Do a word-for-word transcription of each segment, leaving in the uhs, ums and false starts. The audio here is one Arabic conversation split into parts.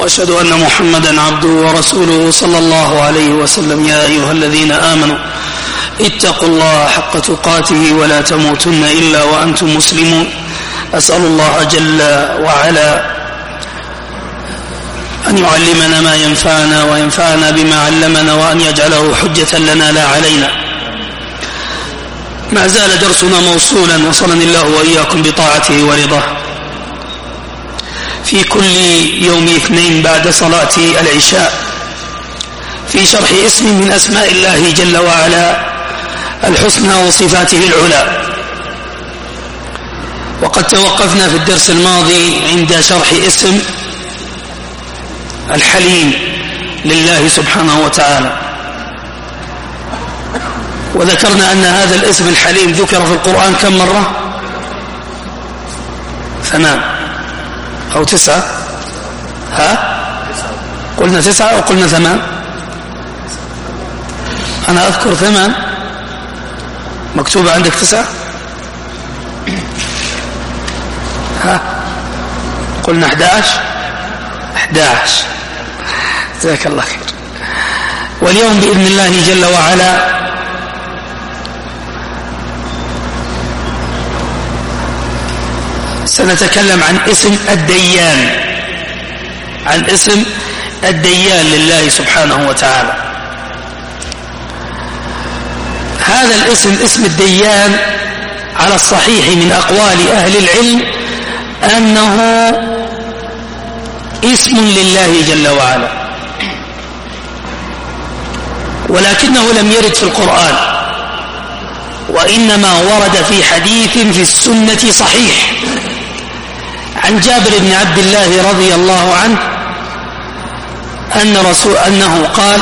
وأشهد أن محمدا عبده ورسوله صلى الله عليه وسلم. يا أيها الذين آمنوا اتقوا الله حق تقاته ولا تموتن إلا وأنتم مسلمون. أسأل الله جل وعلا أن يعلمنا ما ينفعنا وينفعنا بما علمنا وأن يجعله حجة لنا لا علينا. ما زال درسنا موصولا وصلني الله وإياكم بطاعته ورضاه في كل يوم اثنين بعد صلاة العشاء في شرح اسم من أسماء الله جل وعلا الحسنى وصفاته العلى. وقد توقفنا في الدرس الماضي عند شرح اسم الحليم لله سبحانه وتعالى، وذكرنا أن هذا الاسم الحليم ذكر في القرآن كم مرة؟ ثمان أو تسعة؟ ها؟ قلنا تسعة أو قلنا ثمان؟ أنا أذكر ثمان. مكتوبة عندك تسعة؟ ها؟ قلنا أحد عشر؟ أحد عشر. جزاك الله خير. واليوم بإذن الله جل وعلا سنتكلم عن اسم الديان، عن اسم الديان لله سبحانه وتعالى. هذا الاسم اسم الديان على الصحيح من أقوال أهل العلم أنه اسم لله جل وعلا، ولكنه لم يرد في القرآن، وإنما ورد في حديث في السنة صحيح عن جابر بن عبد الله رضي الله عنه أن رسول أنه قال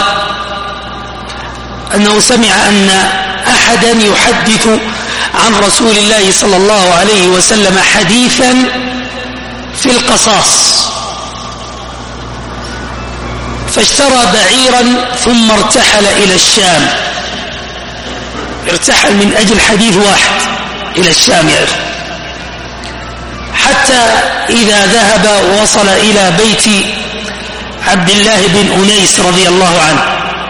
أنه سمع أن أحدا يحدث عن رسول الله صلى الله عليه وسلم حديثا في القصاص، فاشترى بعيرا ثم ارتحل إلى الشام. ارتحل من أجل حديث واحد إلى الشام يعرف، حتى إذا ذهب ووصل إلى بيت عبد الله بن أنيس رضي الله عنه،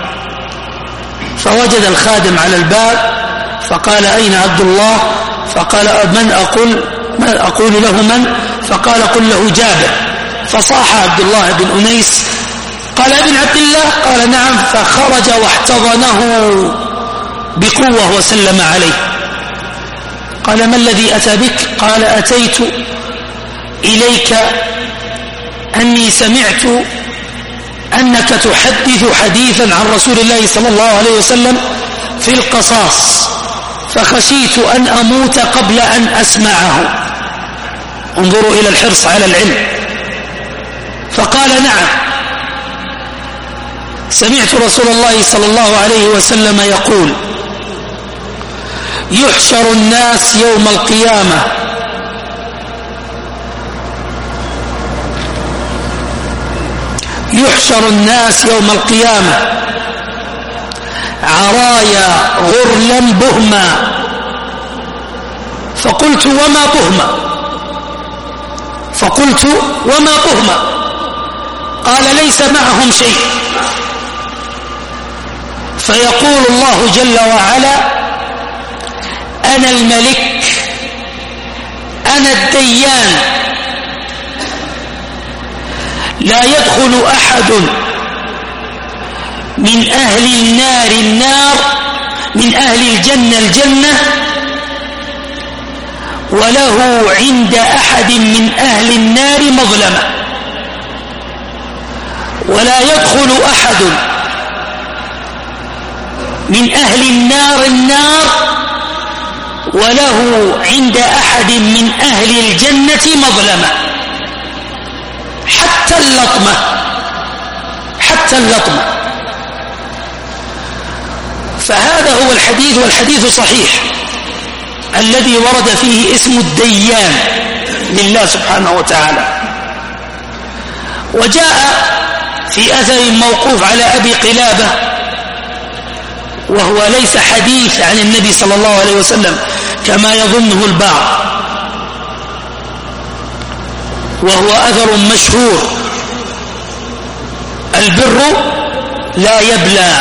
فوجد الخادم على الباب فقال: أين عبد الله؟ فقال: من أقول من أقول له من؟ فقال: قل له جابر. فصاح عبد الله بن أنيس قال: ابن عبد الله؟ قال: نعم. فخرج واحتضنه بقوة وسلم عليه. قال: ما الذي أتى بك؟ قال: أتيت إليك أني سمعت أنك تحدث حديثا عن رسول الله صلى الله عليه وسلم في القصاص، فخشيت أن أموت قبل أن أسمعه. انظروا إلى الحرص على العلم. فقال: نعم، سمعت رسول الله صلى الله عليه وسلم يقول: يحشر الناس يوم القيامة يحشر الناس يوم القيامة عرايا غرلا بهما. فقلت: وما بهما؟ فقلت: وما بهما؟ قال: ليس معهم شيء. فيقول الله جل وعلا: أنا الملك، أنا الديان، لا يدخل أحد من أهل النار النار من أهل الجنة الجنة وله عند أحد من أهل النار مظلمة، ولا يدخل أحد من أهل النار النار وله عند أحد من أهل الجنة مظلمة، حتى اللطمة، حتى اللطمة. فهذا هو الحديث، والحديث صحيح الذي ورد فيه اسم الديان لله سبحانه وتعالى. وجاء في أثر موقوف على أبي قلابة، وهو ليس حديث عن النبي صلى الله عليه وسلم كما يظنه البعض، وهو أثر مشهور البر لا يبلى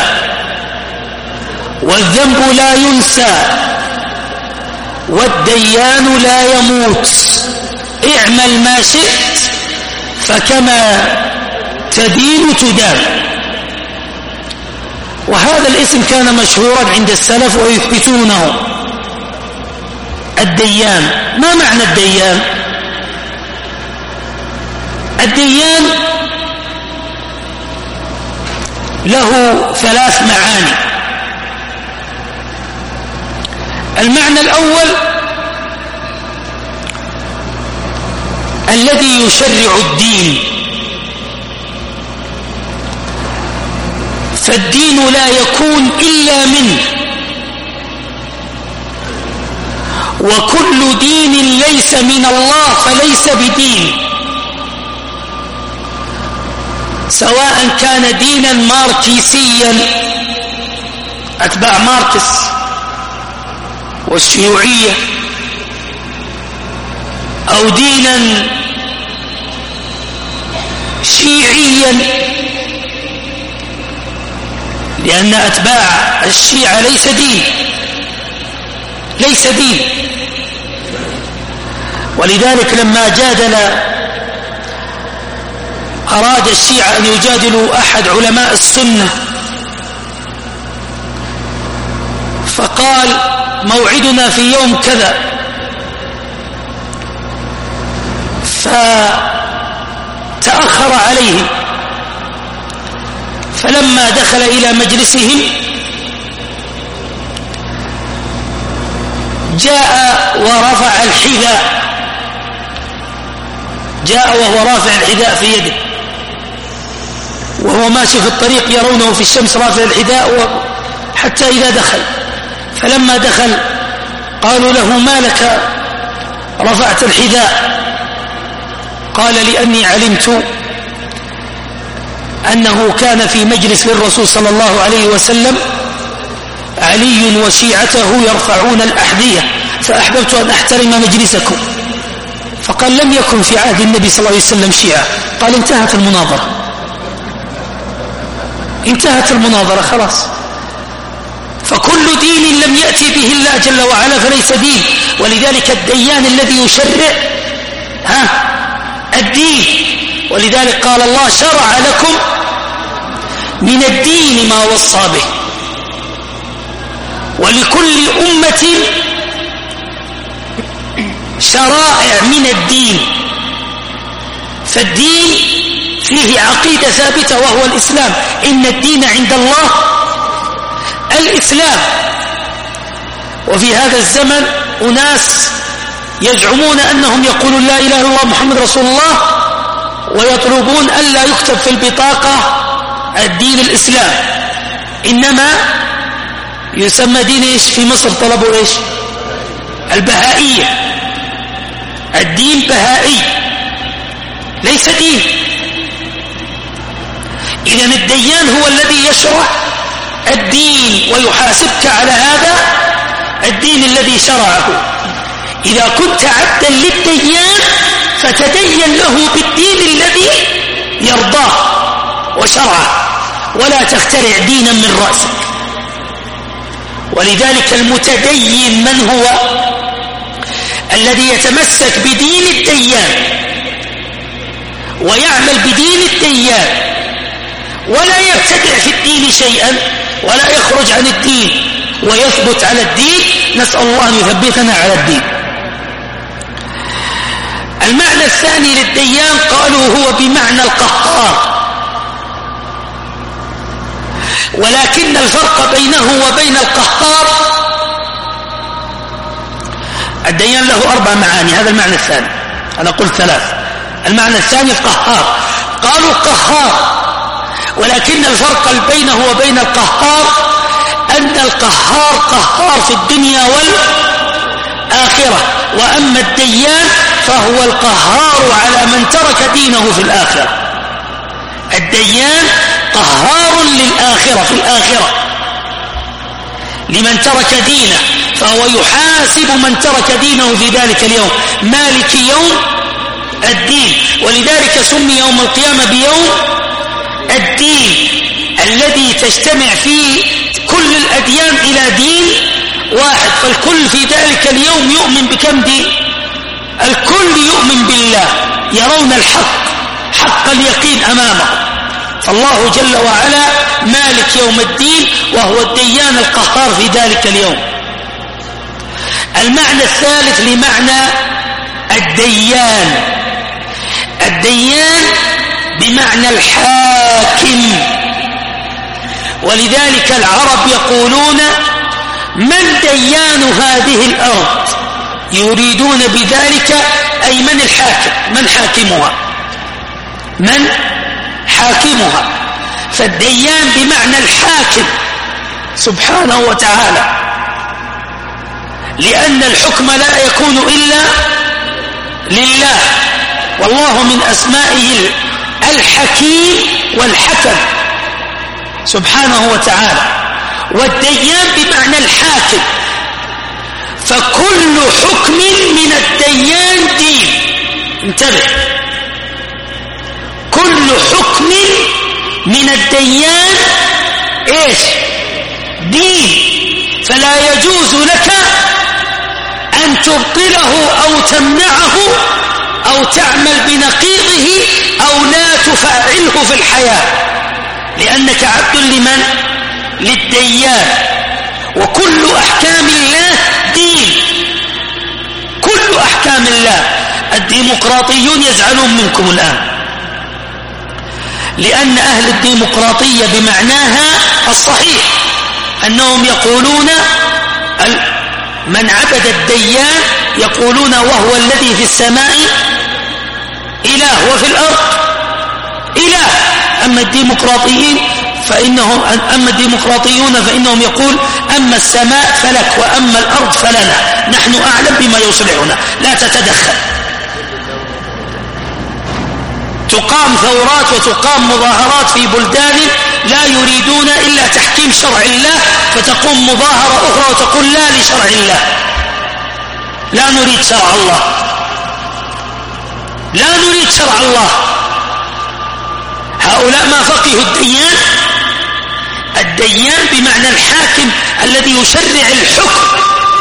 والذنب لا ينسى والديان لا يموت اعمل ما شئت فكما تدين تدان. وهذا الاسم كان مشهورا عند السلف ويثبتونه. الديان، ما معنى الديان؟ الديان له ثلاث معاني. المعنى الأول الذي يشرع الدين، فالدين لا يكون إلا منه، وكل دين ليس من الله فليس بدين، سواء كان دينا ماركسيا أتباع ماركس والشيوعية، أو دينا شيعيا، لأن أتباع الشيعة ليس دين ليس دين ولذلك لما جادل أراد الشيعة أن يجادلوا أحد علماء السنة فقال موعدنا في يوم كذا، فتأخر عليهم، فلما دخل إلى مجلسهم جاء ورفع الحذاء جاء وهو رافع الحذاء في يده، وهو ماشي في الطريق يرونه في الشمس رافع الحذاء حتى إذا دخل، فلما دخل قالوا له ما لك رفعت الحذاء؟ قال لأني علمت أنه كان في مجلس للرسول صلى الله عليه وسلم علي وشيعته يرفعون الأحذية فأحببت أن أحترم مجلسكم. فقال لم يكن في عهد النبي صلى الله عليه وسلم شيعة. قال انتهت المناظرة انتهت المناظرة خلاص. فكل دين لم يأتي به الله جل وعلا فليس دين. ولذلك الديان الذي يشرع ها الدين، ولذلك قال الله شرع لكم من الدين ما وصى به. ولكل أمة شرائع من الدين، فالدين فيه عقيدة ثابتة وهو الإسلام، إن الدين عند الله الإسلام. وفي هذا الزمن أناس يزعمون أنهم يقولون لا إله إلا الله محمد رسول الله ويطلبون ألا يكتب في البطاقة الدين الإسلام، إنما يسمى دين إيش في مصر؟ طلبوا إيش؟ البهائية. الدين بهائي ليس دين. إذن الديان هو الذي يشرع الدين ويحاسبك على هذا الدين الذي شرعه. إذا كنت عبدا للديان فتدين له بالدين الذي يرضاه وشرعه، ولا تخترع دينا من رأسك. ولذلك المتدين من هو؟ الذي يتمسك بدين الديان ويعمل بدين الديان ولا يبتدع في الدين شيئا ولا يخرج عن الدين ويثبت على الدين. نسأل الله أن يثبتنا على الدين. المعنى الثاني للديان قالوا هو بمعنى القهار، ولكن الفرق بينه وبين القهار الديان له أربع معاني. هذا المعنى الثاني، أنا قلت ثلاث. المعنى الثاني القهار، قالوا قهار، ولكن الفرق بينه وبين القهار أن القهار قهار في الدنيا والآخرة، وأما الديان فهو القهار على من ترك دينه في الآخرة. الديان قهار للآخرة في الآخرة لمن ترك دينه، فهو يحاسب من ترك دينه في ذلك اليوم، مالك يوم الدين. ولذلك سمي يوم القيامة بيوم الدين. الدين الذي تجتمع فيه كل الأديان إلى دين واحد، فالكل في ذلك اليوم يؤمن بكم دين؟ الكل يؤمن بالله، يرون الحق حق اليقين أمامه. فالله جل وعلا مالك يوم الدين، وهو الديان القهار في ذلك اليوم. المعنى الثالث لمعنى الديان، الديان بمعنى الحاكم. ولذلك العرب يقولون من ديان هذه الأرض، يريدون بذلك أي من الحاكم، من حاكمها، من حاكمها. فالديان بمعنى الحاكم سبحانه وتعالى، لأن الحكم لا يكون إلا لله، والله من أسمائه الحكيم والحكم سبحانه وتعالى. والديان بمعنى الحاكم، فكل حكم من الديان دين. انتبه، كل حكم من الديان ايش؟ دين. فلا يجوز لك أن تبطله أو تمنعه أو تعمل بنقيضه أو لا تفعله في الحياة، لأنك عبد لمن؟ للديان. وكل أحكام الله دين، كل أحكام الله. الديمقراطيون يزعلون منكم الآن، لأن أهل الديمقراطية بمعناها الصحيح أنهم يقولون من عبد الديان يقولون وهو الذي في السماء إله وفي الأرض إله. أما الديمقراطيين فإنهم أما الديمقراطيون فإنهم يقول أما السماء فلك وأما الأرض فلنا، نحن أعلم بما يصلحنا، لا تتدخل. تقام ثورات وتقام مظاهرات في بلدان لا يريدون إلا تحكيم شرع الله، فتقوم مظاهرة أخرى وتقول لا لشرع الله، لا نريد شرع الله، لا نريد شرع الله. هؤلاء ما فقهوا الديان. الديان بمعنى الحاكم الذي يشرع الحكم،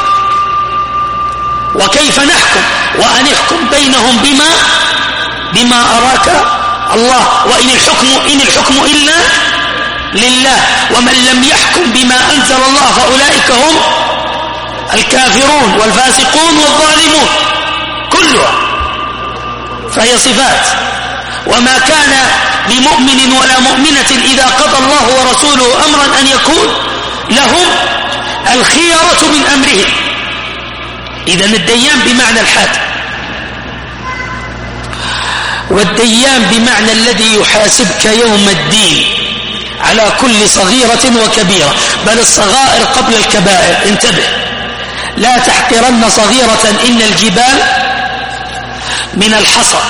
وكيف نحكم، وأن يحكم بينهم بما بما أراك الله، وإن الحكم إن الحكم إلا لله، ومن لم يحكم بما أنزل الله فأولئك هم الكافرون والفاسقون والظالمون، كلها فهي صفات. وما كان لمؤمن ولا مؤمنة إذا قضى الله ورسوله أمرا أن يكون لهم الخيرة من أمرهم. إذن الديان بمعنى الحاكم، والديان بمعنى الذي يحاسبك يوم الدين على كل صغيرة وكبيرة، بل الصغائر قبل الكبائر. انتبه، لا تحقرن صغيرة إن الجبال من الحصى،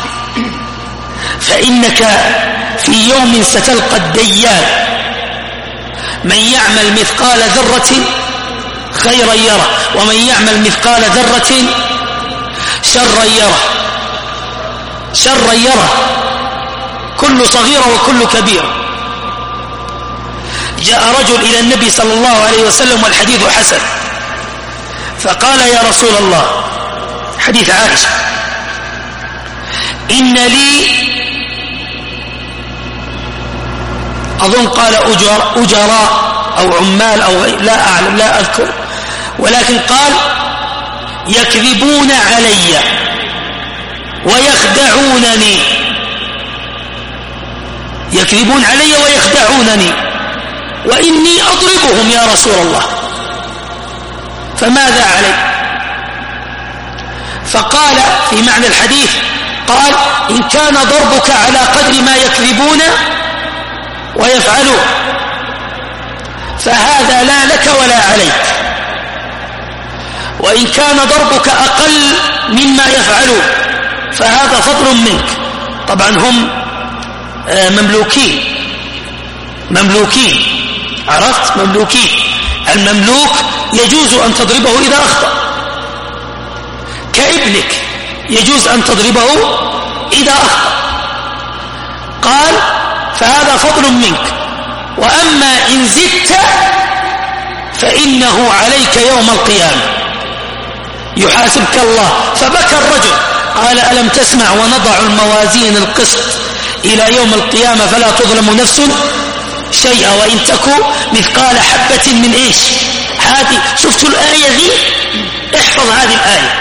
فإنك في يوم ستلقى الديان، من يعمل مثقال ذرة خيرا يره، ومن يعمل مثقال ذرة شرا يره، شرا يره، كل صغيرة وكل كبيرة. جاء رجل إلى النبي صلى الله عليه وسلم والحديث حسن، فقال يا رسول الله، حديث عائشة، إن لي أظن قال أجر أجراء أو عمال أو لا أعلم لا أذكر، ولكن قال يكذبون علي ويخدعونني، يكذبون علي ويخدعونني وإني أضربهم يا رسول الله، فماذا علي؟ فقال في معنى الحديث، قال إن كان ضربك على قدر ما يكذبون ويفعلون فهذا لا لك ولا عليك، وإن كان ضربك أقل مما يفعلون فهذا فضل منك. طبعا هم مملوكين، مملوكين، عرفت؟ مملوكين. المملوك يجوز أن تضربه إذا أخطأ، كابنك يجوز أن تضربه إذا أخطأ. قال فهذا فضل منك، وأما إن زدت فإنه عليك يوم القيامة يحاسبك الله. فبكى الرجل قال ألم تسمع ونضع الموازين القسط إلى يوم القيامة فلا تظلم نفس شيئا وإن تكو مثقال حبة من إيش. هذه شفتوا الآية ذي؟ احفظ هذه الآية،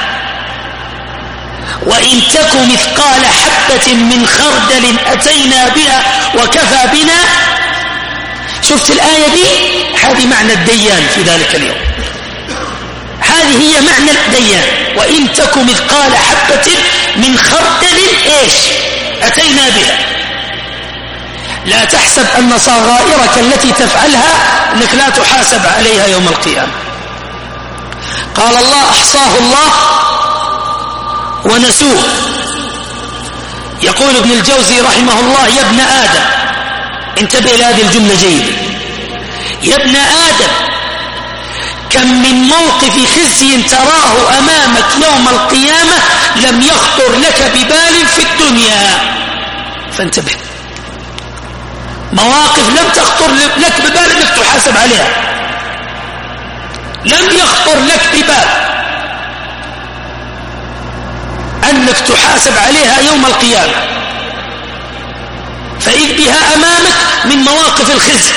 وإن تكو مثقال حبة من خردل أتينا بها وكفى بنا. شفت الآية دي؟ هذه معنى الديان في ذلك اليوم، هذه هي معنى الديان. وإن تكو مثقال حبة من خردل إيش أتينا بها. لا تحسب أن صغائرك التي تفعلها أنك لا تحاسب عليها يوم القيامة. قال الله أحصاه الله ونسوه. يقول ابن الجوزي رحمه الله يا ابن آدم، انتبه لهذه الجملة جيدة، يا ابن آدم كم من موقف خزي تراه أمامك يوم القيامة لم يخطر لك ببال في الدنيا. فانتبه، مواقف لم تخطر لك ببال انك تحاسب عليها، لم يخطر لك ببال انك تحاسب عليها يوم القيامة، فإذ بها أمامك من مواقف الخزي،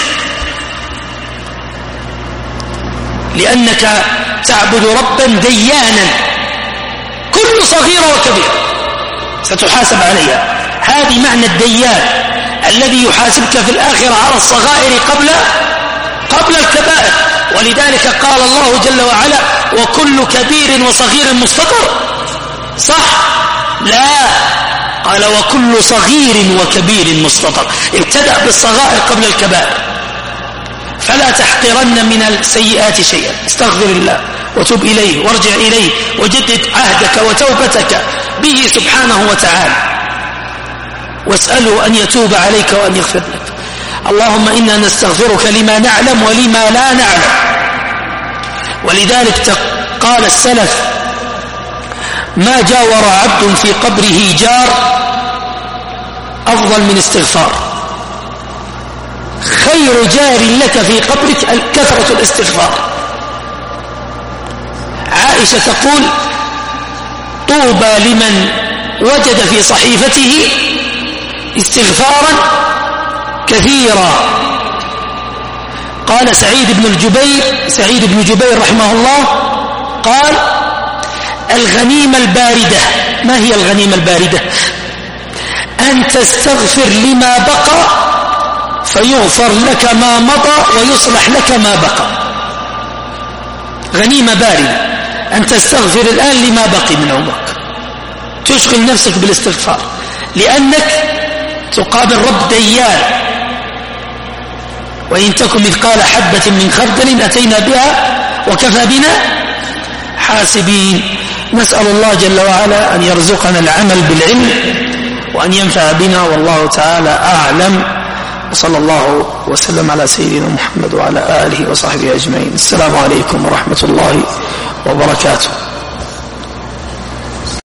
لأنك تعبد ربا ديانا كل صغيرة وكبيرة ستحاسب عليها. هذه معنى الديان الذي يحاسبك في الآخرة على الصغائر قبل قبل الكبائر. ولذلك قال الله جل وعلا وكل كبير وصغير مستطر. صح؟ لا، قال وكل صغير وكبير مستطر. ابتدأ بالصغائر قبل الكبائر. فلا تحقرن من السيئات شيئا، استغفر الله وتب إليه وارجع إليه وجدد عهدك وتوبتك به سبحانه وتعالى، واسأله أن يتوب عليك وأن يغفر لك. اللهم إنا نستغفرك لما نعلم ولما لا نعلم. ولذلك قال السلف ما جاور عبد في قبره جار أفضل من استغفار. خير جار لك في قبرك كثرة الاستغفار. عائشة تقول طوبى لمن وجد في صحيفته استغفارا كثيرا. قال سعيد بن الجبير سعيد بن جبير رحمه الله قال الغنيمة الباردة. ما هي الغنيمة الباردة؟ أن تستغفر لما بقى فيغفر لك ما مضى ويصلح لك ما بقى. غنيمة باردة أن تستغفر الآن لما بقي من عمرك، تشغل نفسك بالاستغفار، لأنك تقابل رب ديان. وإن تكن مثقال حبة من خردل أتينا بها وكفى بنا حاسبين. نسأل الله جل وعلا أن يرزقنا العمل بالعلم وأن ينفع بنا، والله تعالى أعلم. وصلى الله وسلم على سيدنا محمد وعلى آله وصحبه أجمعين. السلام عليكم ورحمة الله وبركاته.